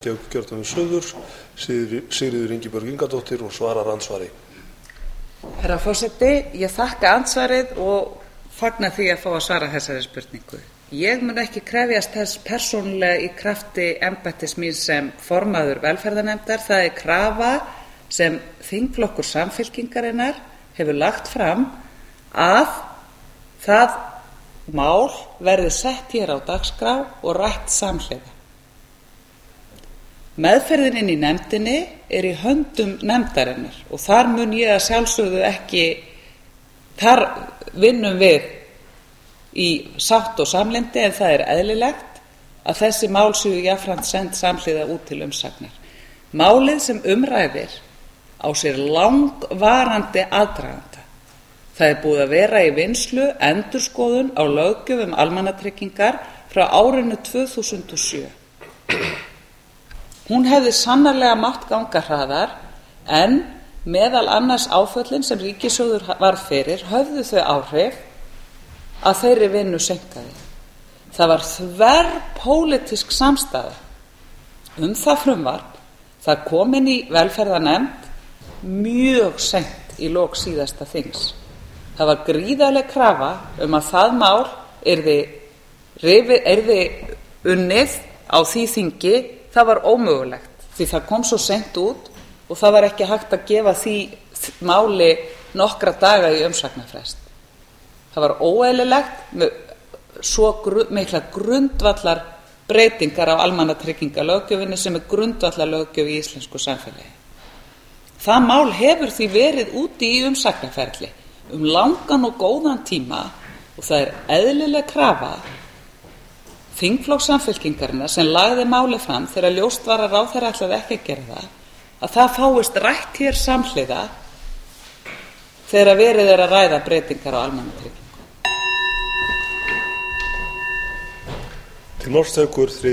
Reykjavíkurkjördæmis suður, Sigríður Ingibjörg Ingadóttir og svarar andsvari. Herra forseti, ég þakka andsvarið og fagna því að fá að svara þessari spurningu. Ég mun ekki krefjast þess persónulega í krafti embættis míns sem formaður velferðarnefndar. Það er krafa sem þingflokkur Samfylkingarinnar hefur lagt fram að það mál verði sett hér á dagskrá og rætt samhliða. Meðferðin inn í nefndinni er í höndum nefndarinnar og þar mun ég að sjálfsögðu ekki, þar vinnum við í sátt og samlyndi, en það er eðlilegt að þessi mál séu jafnframt send samhliða út til umsagnar. Málið sem ræðir á sér langvarandi aðdraganda. Það er búið að vera í vinnslu endurskoðun á löggjöf almannatryggingar frá árinu 2007. Hún hefði sannarlega mátt ganga hraðar, en meðal annars áföllin sem ríkissjóður varð fyrir höfðu þau áhrif að þeirri vinnu seinkaði. Það var þverpólitísk samstaða það frumvarp. Það kom inn í velferðarnefnd mjög seint í lok síðasta þings. Það var gríðarleg krafa að það mál yrði unnið á því þingi. Það var ómögulegt því það kom svo seint út og það var ekki hægt að gefa því máli nokkra daga í umsagnarfrest. Það var óeðlilegt með svo mikla grundvallar breytingar á almannatryggingalöggjöfinni sem er grundvallarlöggjöf í íslensku samfélagi. Það mál hefur því verið úti í umsagnarferli langan og góðan tíma og það er eðlileg krafa þingflokks Samfylkingarinnar sem lagði málið fram þegar ljóst var að ráðherra ætlaði ekki að gera það, að það fáist rætt hér samhliða þegar verið er að ræða breytingar á almannatryggingum. Til máls tekur